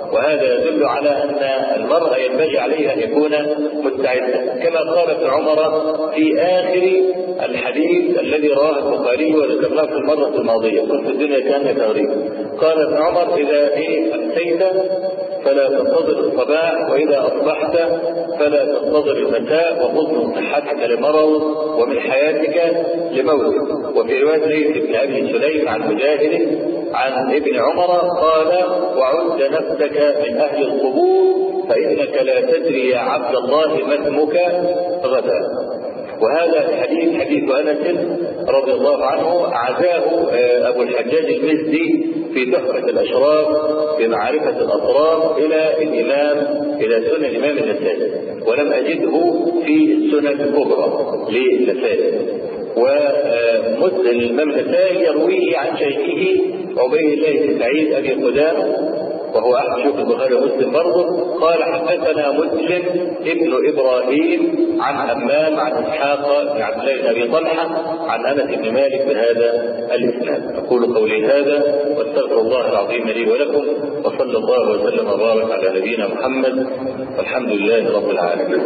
وهذا يدل على أن المرء ينبغي عليه أن يكون مستعدا، كما قال ابن عمر في آخر الحديث الذي رواه البخاري وذكرناه في المرة الماضية، قلت الدنيا كانت تغريب. قال ابن عمر: إذا أمسيت فلا تنتظر الصباح، وإذا أصبحت فلا تنتظر المساء، وخذ من صحتك لمرض ومن حياتك لموت. وفي رواية ليث بن أبي سليم عن مجاهد عن ابن عمر قال: وعد نفسك من أهل القبور فإنك لا تدري يا عبد الله ما اسمك غدا. وهذا الحديث حديث أنس رضي الله عنه عزاه أبو الحجاج المزي في تحفة الأشراف بمعرفة الأطراف إلى الإمام إلى سنن الإمام النسائي، ولم أجده في السنن الكبرى للنسائي. ومسلم الإمام النسائي يرويه عن شيخه عبيد الله بن سعيد أبي قدامة، وهو أحد شيوخ البخاري ومسلم برضه، قال: حدثنا مسلم ابن إبراهيم عن همام عن إسحاق بن عبد الله بن أبي طلحة عن أنس بن مالك بهذا الإسناد. أقول قولي هذا واستغفر الله العظيم لي ولكم، وصلى الله وسلم وبارك على نبينا محمد، والحمد لله رب العالمين.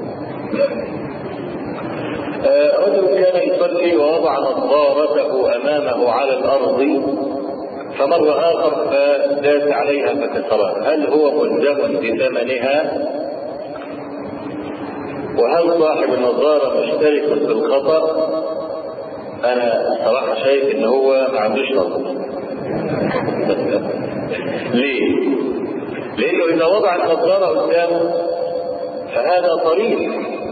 رجل كان يصلي ووضع نظارته أمامه على الأرض، فمر آخر فداس عليها فكسرها، هل هو ملزم بثمنها؟ وهل صاحب النظارة مشترك في الخطأ؟ أنا صراحة شايف إن هو ما عندوش نظر. ليه؟ لأنه إذا وضع النظارة قدامه فهذا طريق،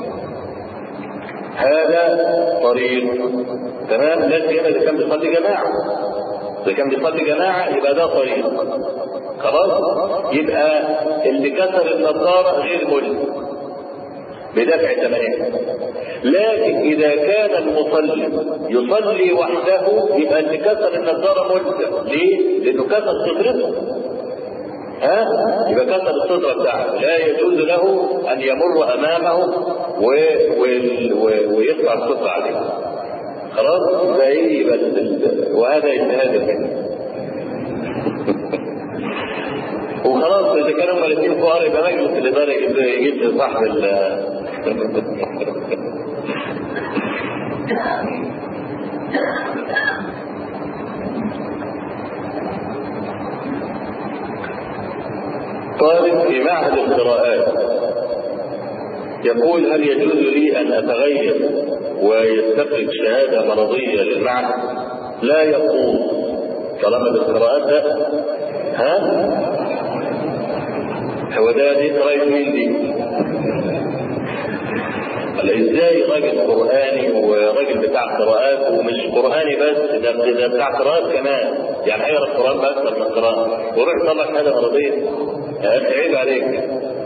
هذا طريق تمام. لازم يبقى إذا كان بيصلي جماعة، إذا كان بيصلي جماعة يبقى ده طريق خلاص، يبقى اللي كسر النظارة غير ملزم بدفع ثمنها. لكن إذا كان المصلي يصلي وحده يبقى اللي كسر النظارة ملزم. ليه؟ لأنه كسر سترته، ها؟ يبقى كسر السترة بتاعته، لا يجوز له أن يمر أمامه و... و... و... ويقطع السترة عليه. خلاص؟ زي بس. وهذا اجتهاد منه. وخلاص إذا كانوا هم الاثنين فقراء يبقى مجلس الإدارة يجيب صاحب ال طالب في معهد القراءات يقول: هل يجوز لي أن أتغير ويستخرج شهادة مرضية للمعهد؟ لا يقول طالما بالقراءات ده. ها؟ هو ده دي قراءة مين دي؟ ازاي راجل قرآني وراجل بتاع قراءات ومش قرآني بس، ده ده بتاع قراءات كمان، يعني هيقرا القرآن بأكثر من قراءة وروح طلع شهادة مرضية؟ عيب عليك.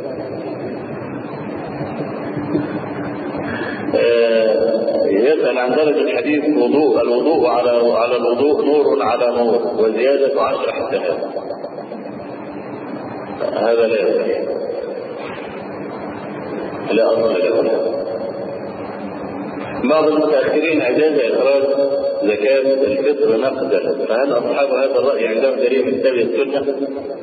يسأل عن درجة الحديث وضوء الوضوء على على الوضوء نور على نور وزيادة عشر حسنات. هذا لا يصح، لا أصل له. بعض المتأخرين أجاز إخراج زكاة الفطر نقدا، فهل أصحاب هذا الرأي عندهم دليل من كتاب السنة؟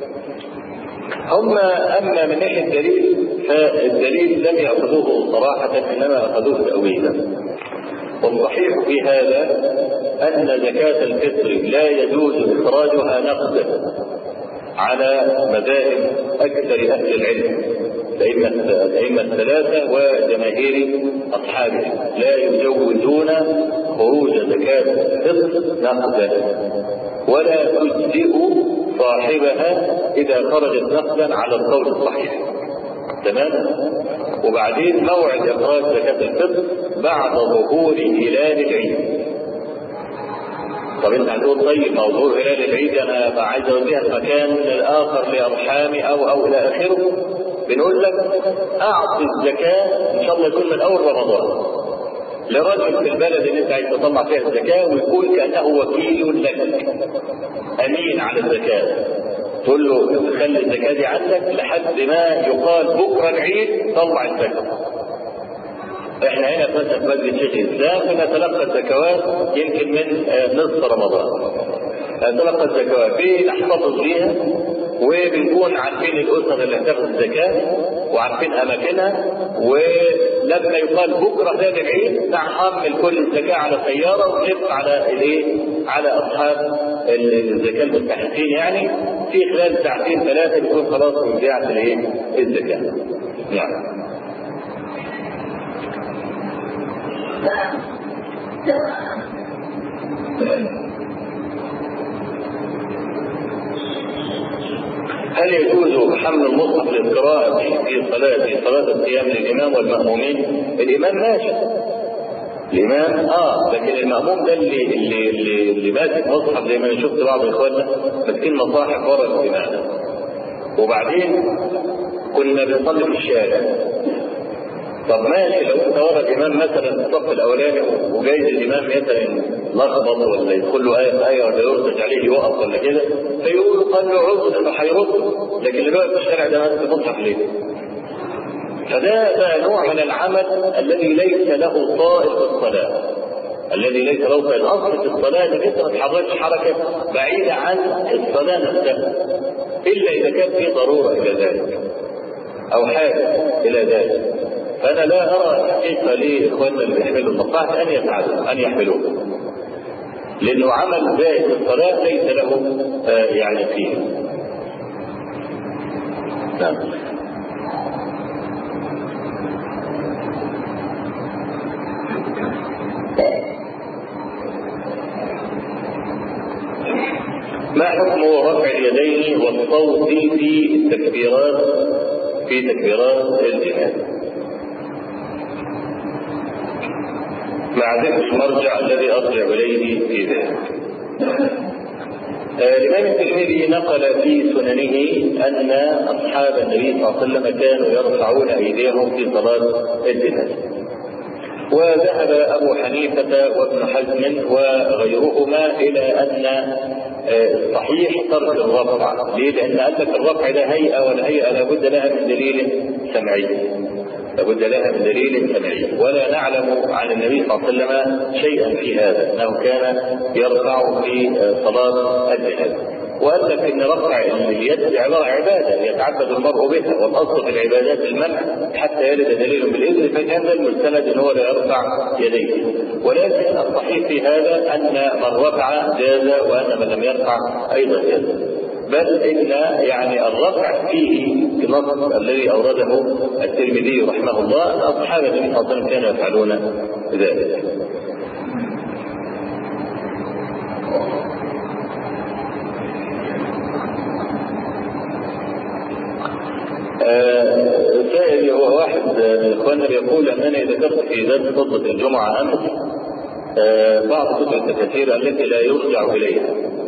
هم أما من ناحية الدليل فالدليل لم يأخذوه صراحة، إنما أخذوه تأويلا. والصحيح في هذا أن زكاة الفطر لا يجوز إخراجها نقدا على مذاهب أكثر أهل العلم، الأئمة الثلاثة وجماهير أصحابه لا يجوزون خروج زكاة الفطر نقدا، ولا تجزئ صاحبها إذا خرجت نقدا على القول الصحيح. تمام؟ وبعدين موعد إخراج زكاة الفطر بعد ظهور هلال العيد. طب انت هتقول طيب موضوع هلال العيد انا عايز اوديها المكان الاخر لارحامي او او الى اخره، بنقول لك اعطي الزكاه ان شاء الله يكون من اول رمضان لرجل في البلد اللي انت عايز تطلع فيها الزكاه، ويكون كانه وكيل لك امين على الزكاه. تقول له خلي الزكاه دي عندك لحد ما يقال بكره العيد طلع الزكاه. احنا هنا مثلا في مسجد شيخ الاسلام نتلقى الزكوات يمكن من نصف رمضان، نتلقى الزكوات بنحتفظ بيها وبنكون عارفين الاسر اللي هتاخد الزكاه وعارفين اماكنها، ولما يقال بكره ثاني العيد نحمل كل الزكاه على سياره ونلف على الايه؟ على اصحاب الزكاه المستحقين، يعني في خلال ساعتين ثلاثه بيكون خلاص وزعت الايه؟ الزكاه. نعم. هل يجوز حمل المصحف للقراءة في صلاة في صلاة القيام للإمام والمأمومين؟ الإمام ماشي، الإمام آه لكن المأموم ده اللي اللي اللي, اللي ماسك مصحف زي ما أنا شفت بعض إخواننا ماسكين مصاحف ورا الإمام، وبعدين كنا بنصلي في الشارع. طب ماشي لو انت ورا الامام مثلا الصف الاولاني وجايز الامام مثلا لخبط ولا يدخل له ايه ايه ولا يرتج عليه يوقف ولا كده، فيقولوا قال له عذر انه هيرد، لكن اللي بقى في الشارع ده ماسك مصحف ليه؟ فده ده نوع من العمل الذي ليس له طائل في الصلاه، الذي ليس له طائل. الاصل في الصلاه انك انت ما تحركش حركه بعيده عن الصلاه نفسها الا اذا كان في ضروره الى ذلك او حاجه الى ذلك. فأنا لا أرى حقيقة لإخواننا اللي بيحملوا المصاحف أن يفعلوا أن يحملوه، لأنه عمل زائد في الصلاة ليس له آه يعني فيه. نعم. ما حكم رفع اليدين والصوت في التكبيرات في تكبيرات الجهاد مع ذكر المرجع الذي أرجع إليه في ذلك؟ الإمام الترمذي نقل في سننه أن أصحاب النبي صلى الله عليه وسلم كانوا يرفعون أيديهم في صلاة الجهاد، وذهب أبو حنيفة وابن حزم وغيرهما إلى أن الصحيح ترك الرفع. ليه؟ لأن قال لك الرفع ده هيئة ولا هيئة لابد لها من دليل سمعي، لابد لها من دليل سمعي، ولا نعلم عن النبي صلى الله عليه وسلم شيئا في هذا انه كان يرفع في صلاه الجهاد. وقال لك ان رفع اليد عباره عباده يتعبد المرء بها، والاصل في العبادات المنع حتى يرد دليل بالاذن، فكان المستند ان هو لا يرفع يديه. ولكن الصحيح في هذا ان من رفع جاز وان من لم يرفع ايضا جاز، بل ان يعني الرفع فيه النص الذي اورده الترمذي رحمه الله ان اصحاب النبي صلى الله عليه وسلم كانوا يفعلون ذلك. سائل هو واحد من اخواننا بيقول انني ذكرت في درس خطبه الجمعه امس بعض كتب التفاسير التي لا يرجع اليها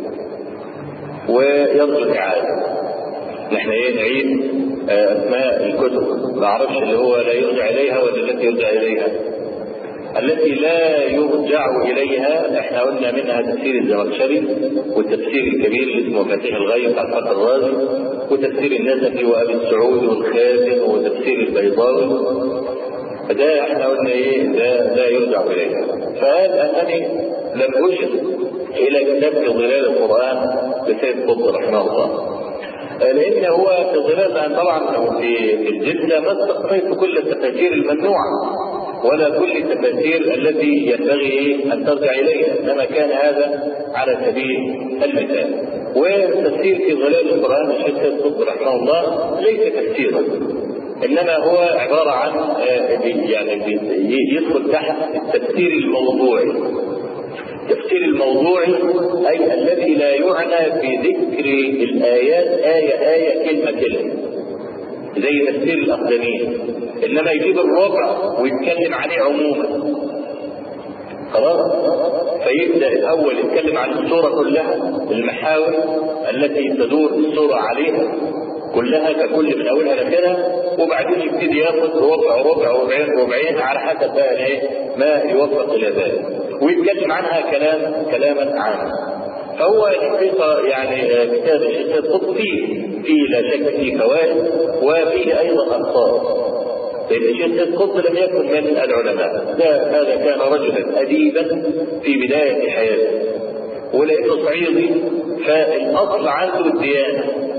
ويرجو الاعاده. نحن ايه نعيد اسماء الكتب، ما اعرفش اللي هو لا يرجع اليها ولا التي يرجع اليها. التي لا يرجع اليها احنا قلنا منها تفسير الزمخشري والتفسير الكبير اللي اسمه مفاتيح الغيب بتاع الفقه الرازي، وتفسير النسفي وابي السعود والخازن وتفسير البيضاوي. فده احنا قلنا ايه ده لا يرجع اليها. فقال انني لم اشر الى كتاب في ظلال القران لسيد قطب رحمه الله، لان هو في ظلال طبعا في الجده ما استقصيت كل التفاسير الممنوعه ولا كل التفاسير التي ينبغي ان ترجع اليها، انما كان هذا على سبيل المثال. والتفسير في ظلال القران الشيخ سيد قطب رحمه الله ليس تفسيرا، انما هو عباره عن يعني يدخل تحت التفسير الموضوعي. التفسير الموضوعي اي الذي لا يعنى بذكر الايات ايه ايه كلمه كلمه زي تفسير الاقدمين، انما يجيب الربع ويتكلم عليه عموما. خلاص، فيبدا الاول يتكلم عن السوره كلها، المحاور التي تدور السوره عليها كلها ككل من اولها لاخرها، وبعدين يبتدي ياخذ ربع ربع ربعين ربعين على حسب بقى ايه ما يوفق الى ذلك، ويتكلم عنها كلام كلاما عاما. فهو الحقيقه يعني كتاب الشيخ سيد قطب فيه فيه لا شك فيه فوائد وفيه ايضا اخطاء، لان الشيخ سيد قطب لم يكن من العلماء، ده هذا كان رجلا اديبا في بدايه حياته، ولانه صعيدي فالاصل عنده الديانه،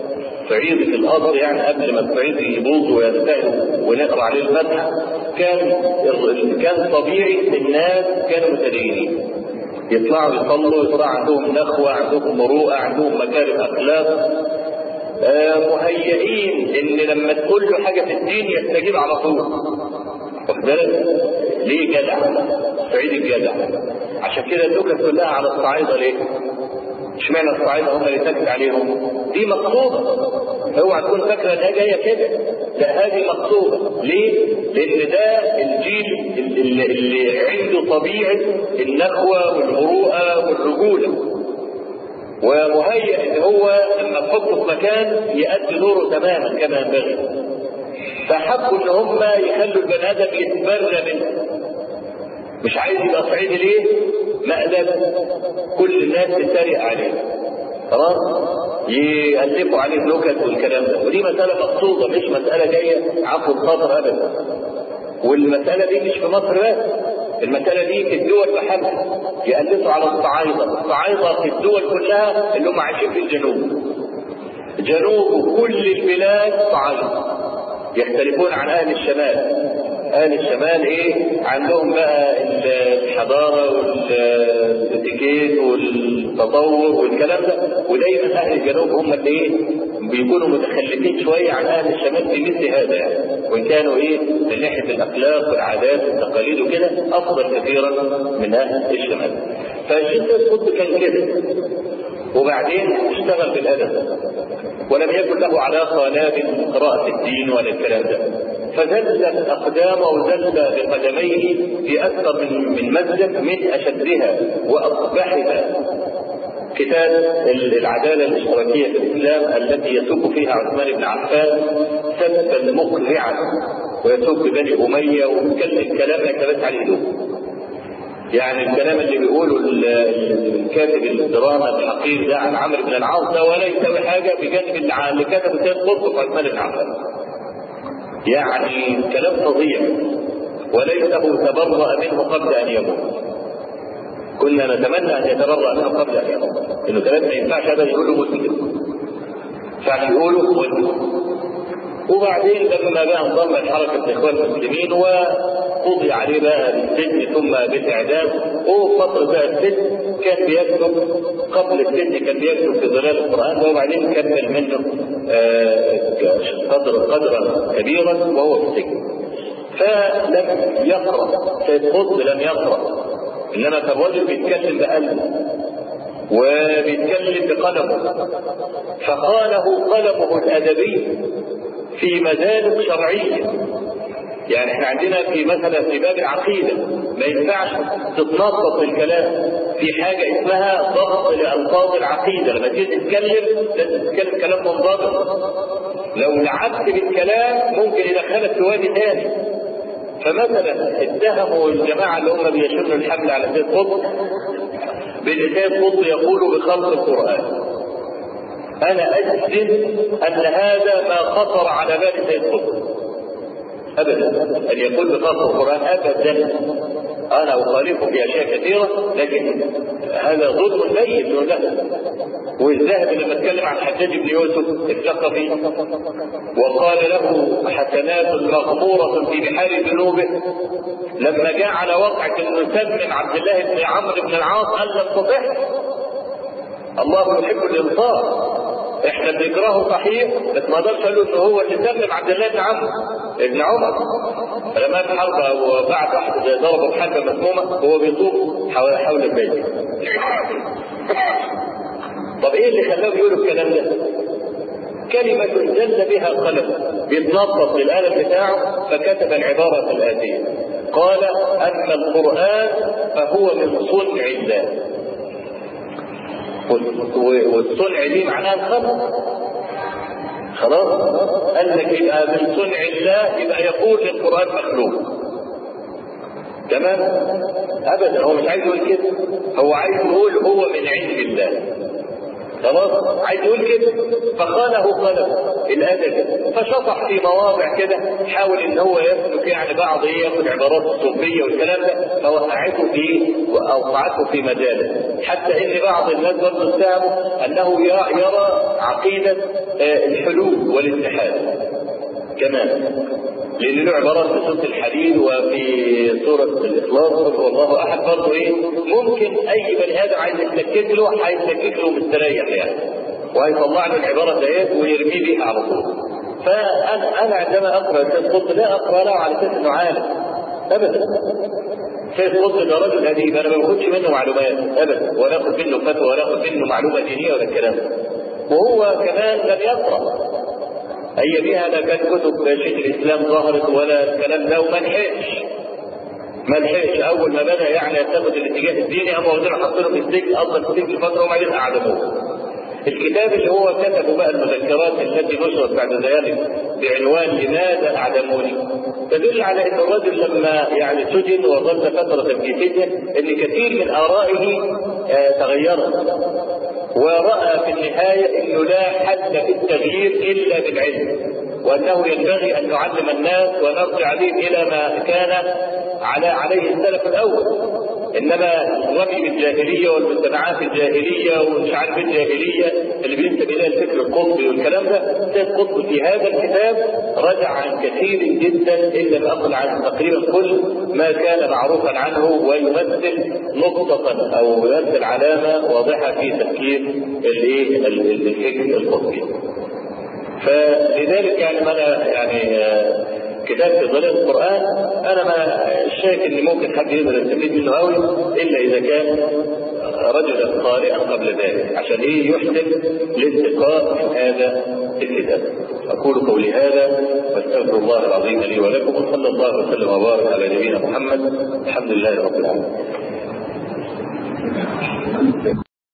الصعيدي في الأرض يعني قبل ما الصعيدي يبوظ وينتهي ونقرأ عليه المدح، كان كان طبيعي الناس كانوا متدينين، يطلعوا يصلوا، يطلع عندهم نخوة، عندهم مروءة، عندهم مكارم أخلاق، آه مهيئين إن لما تقول له حاجة في الدين يستجيب على طول. واخد بالك؟ ليه جدع؟ صعيدي الجدع. عشان كده النكت كلها على الصعايدة. ليه؟ اشمعنى الصعايدة هم اللي ساكت عليهم؟ دي مقصودة. اوعى تكون فاكرة انها جاية كده، لا هذه مقصودة. ليه؟ لأن ده الجيل اللي, اللي عنده طبيعة النخوة والمروءة والرجولة، ومهيئ ان هو لما تحطه في مكان يؤدي دوره تماما كما ينبغي. فحبوا ان هم يخلوا البني ادم يتبرى منه. مش عايز يبقى صعيدي ليه؟ مقلب كل الناس تتريق عليه، خلاص؟ يألفوا عليه نكت والكلام ده، ودي مسألة مقصودة مش مسألة جاية عفو الخاطر أبدا. والمسألة دي مش في مصر بس، المسألة دي في الدول بحالها. يألفوا على الصعايدة، الصعايدة في الدول كلها اللي هم عايشين في الجنوب. جنوب كل البلاد صعايدة، يختلفون عن أهل الشمال. أهل الشمال إيه؟ عندهم بقى الحضارة والاتيكيت والتطور والكلام ده، ودايما أهل الجنوب هم اللي إيه؟ بيكونوا متخلفين شوية عن أهل الشمال في مثل هذا يعني، وإن كانوا إيه؟ من ناحية الأخلاق والعادات والتقاليد وكده أفضل كثيرا من أهل الشمال. فالشيخ القطب كان كده، وبعدين اشتغل بالأدب، ولم يكن له علاقة لا بقراءة الدين ولا الكلام ده، فزلت أقدامه وزل بقدميه في أكثر من من مسجد من أشدها وأصبحها كتاب العدالة الاشتراكية في الإسلام التي يسوق فيها عثمان بن عفان سبا مقرعا، ويسوق بني أمية ويتكلم كلام ما يكتبت عليه له. يعني الكلام اللي بيقوله الكاتب الدراما الحقير ده عن عمرو بن العاص ده ولا يساوي حاجة بجانب اللي كتبه سيد قطب عثمان بن عفان. يعني كلام فظيع وليته تبرأ منه قبل أن يموت. كنا نتمنى أن يتبرأ منه قبل أن يموت، إنه كلام ما ينفعش هذا يقوله مسلم، فيقوله مسلم. وبعدين لما بقى انضم لحركة الإخوان المسلمين وقضي عليه بقى بالسجن ثم بالإعدام، وفترة بقى السجن كان بيكتب، قبل السجن كان بيكتب في ظلال القرآن، وبعدين كمل منه قدر قدرا كبيرا وهو في السجن. فلم يقرأ سيد قطب، لم يقرأ، إنما كان الرجل بيتكلم بقلبه وبيتكلم بقلمه، فقاله قلمه الأدبي في مدارس شرعية. يعني احنا عندنا في مثلا في باب العقيدة ما ينفعش تتنطط الكلام في حاجة اسمها ضبط لألفاظ العقيدة. لما تيجي تتكلم لازم تتكلم كلام منضبط، لو لعبت بالكلام ممكن يدخلك في وادي تاني. فمثلا اتهموا الجماعة اللي هم بيشنوا الحمل على سيد قطب بأن سيد قطب يقول بخلق القرآن. أنا أجزم أن هذا ما خطر على بال سيد قطب أبدا، أن يقول بخلق القرآن أبدا. أنا أخالفه في أشياء كثيرة، لكن هذا ظلم ميت له. والذهبي لما اتكلم عن الحجاج بن يوسف الثقفي وقال له حسنات مغمورة في بحار ذنوبه، لما جاء على وقعة انه سمم عبد الله بن عمرو بن العاص قال لم تصح، الله يحب الانصاف، احنا بنكرهه صحيح بس ما اقدرش اقول ان هو اللي سمم عبد الله بن عمرو ابن عمر. فلما الحرب وبعد واحد ضربه بحاجه مسمومه وهو بيطوف حول حول البيت. طب ايه اللي خلاه يقولوا الكلام ده؟ كلمة زل بها قلم، بيتنطط للقلم بتاعه فكتب العبارة الآتية، قال أما القرآن فهو من صنع الله. والصنع دي معناها الخلق. خلاص؟ قال لك يبقى من صنع الله يبقى يقول القرآن مخلوق. تمام؟ أبدا، هو مش عايز يقول كده، هو عايز يقول هو من عند الله. خلاص؟ عايز يقول كده، فقاله قلم الأدب، فشطح في مواضع كده حاول ان هو يسلك يعني بعض ايه ياخد عبارات الصوفيه والكلام ده، فوقعته في واوقعته في مجاله، حتى ان بعض الناس برضه اتهموا انه يرى عقيده الحلول والاتحاد كمان، لأن له عبارات في سورة الحديد وفي سورة الإخلاص والله أحد برضه إيه ممكن أي بني آدم عايز يتلكك له هيتلكك له مستريح يعني، وهيطلع له العبارة ديت ويرمي بيها على طول. فأنا أنا عندما أقرأ سيد قطب لا أقرأ له على أساس إنه عالم أبدا. سيد قطب ده رجل أديب، أنا ما باخدش منه معلومات أبدا، ولا آخد منه فتوى ولا آخد منه معلومة دينية ولا الكلام ده. وهو كمان لم يقرأ أي بها، لا كانت كتب شيخ الإسلام ظهرت ولا الكلام ده، وما لحقش ما لحقش أول ما بدأ يعني يتخذ الاتجاه الديني قاموا واخدينه حاطينه في السجن، أفضل في السجن فترة وبعدين أعدموه. الكتاب اللي هو كتبه بقى المذكرات التي نشرت بعد ذلك بعنوان لماذا أعدموني تدل على أن الرجل لما يعني سجن وظل فترة في سجن أن كثير من آرائه آه تغيرت، ورأى في النهاية أنه لا حد في التغيير إلا بالعلم، وأنه ينبغي أن نعلم الناس ونرجع بهم إلى ما كان على عليه السلف الأول. إنما الرمي بالجاهلية والمجتمعات الجاهلية ومش عارف الجاهلية اللي بينسب إليها الفكر القطبي والكلام ده، سيد قطب في هذا الكتاب رجع عن كثير جدا إلا نقل عن تقريبا كل ما كان معروفا عنه، ويمثل نقطة أو يمثل علامة واضحة في تفكير الفكر القطبي. فلذلك يعني أنا يعني كتاب في ظلال القرآن أنا ما شايف إن ممكن حد يقدر يستفيد منه قوي إلا إذا كان رجلا قارئا قبل ذلك، عشان إيه يحسن الانتقاء من هذا الكتاب. أقول قولي هذا واستغفر الله العظيم لي ولكم، وصلى الله وسلم وبارك على نبينا محمد. الحمد لله رب العالمين.